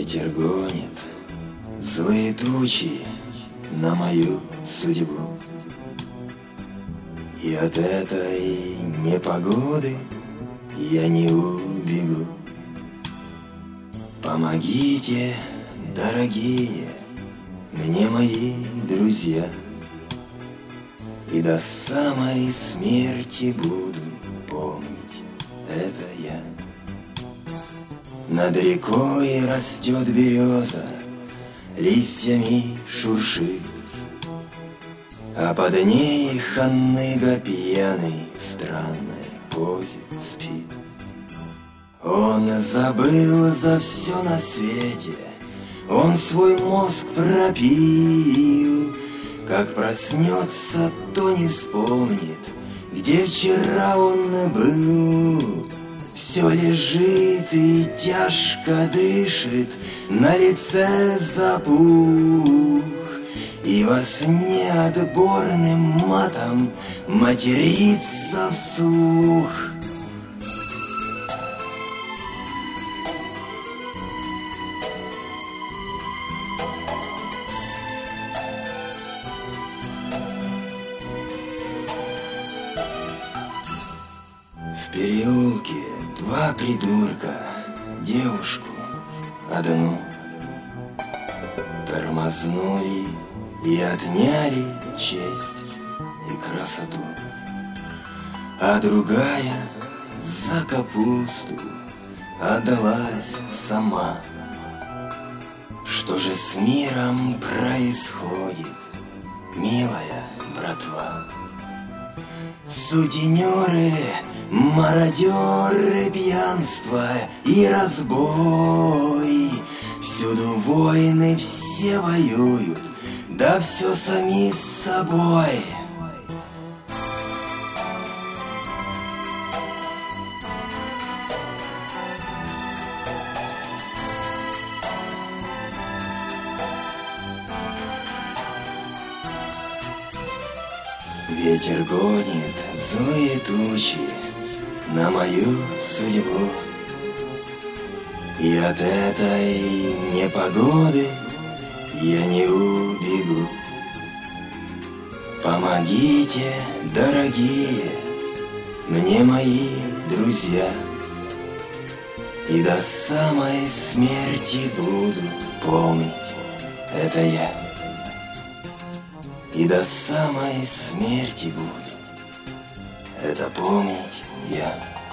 Ветер гонит злые тучи на мою судьбу, и от этой непогоды я не убегу. Помогите, дорогие, мне мои друзья, и до самой смерти буду помнить это я. Над рекой растет береза, листьями шуршит, а под ней ханыга пьяный в странной позе спит. Он забыл за все на свете, он свой мозг пропил. Как проснется, то не вспомнит, где вчера он был. Все лежит и тяжко дышит, на лице запух, и во сне отборным матом матерится вслух. В переулке два придурка девушку одну тормознули и отняли честь и красоту, а другая за капусту отдалась сама. Что же с миром происходит, милая братва? Сутенеры, мародеры, пьянство и разбой. Всюду войны, все воюют, да все сами с собой. Ветер гонит злые тучи на мою судьбу, и от этой непогоды я не убегу. Помогите, дорогие, мне мои друзья, и до самой смерти буду помнить это я. И до самой смерти буду это помнить я.